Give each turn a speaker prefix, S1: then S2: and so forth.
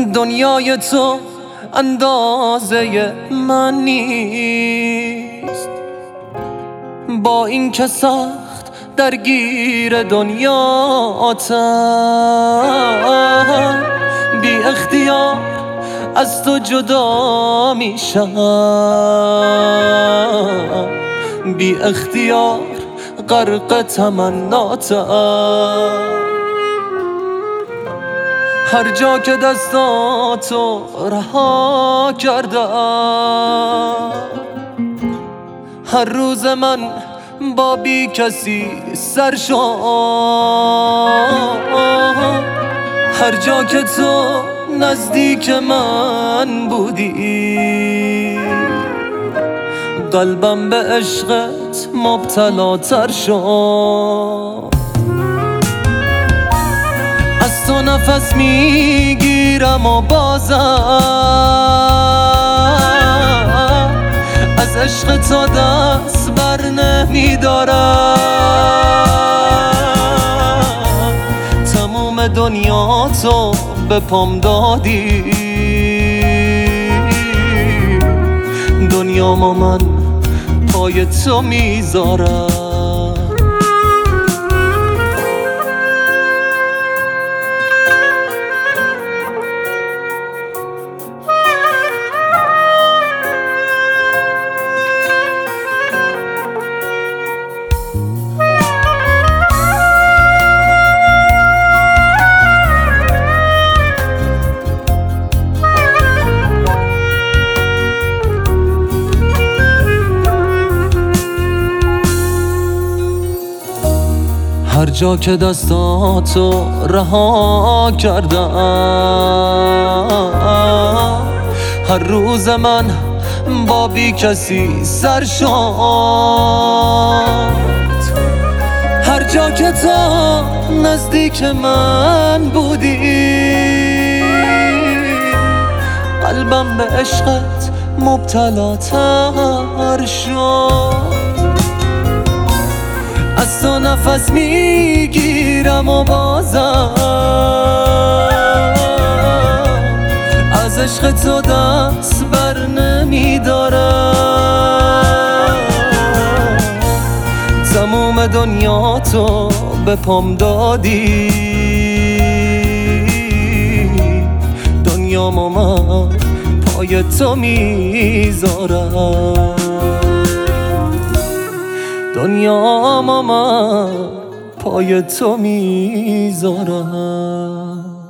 S1: دنیای تو اندازه من نیست، با این که سخت درگیر دنیاتم، بی اختیار از تو جدا میشم، بی اختیار غرق تمناتم. هر جا که دستاتو رها کردم، هر روز من با بی کسی سر شد. هر جا که تو نزدیک من بودی، قلبم به عشقت مبتلاتر شد. از تو نفس میگیرم و بازم از عشق تو دست بر نمیدارم. تموم دنیا تو به پام دادی، دنیامو من پای تو میذارم. هر جا که دستاتو رها کردم، هر روز من با بی کسی سر شد. هر جا که تو نزدیک من بودی، قلبم به عشقت مبتلاتر شد. از تو نفس میگیرم و بازم از عشق تو دست بر نمیدارم. تموم دنیا تو به پام دادی، دنیامو من پای تو میذارم. دنیامو من پای تو میذارم.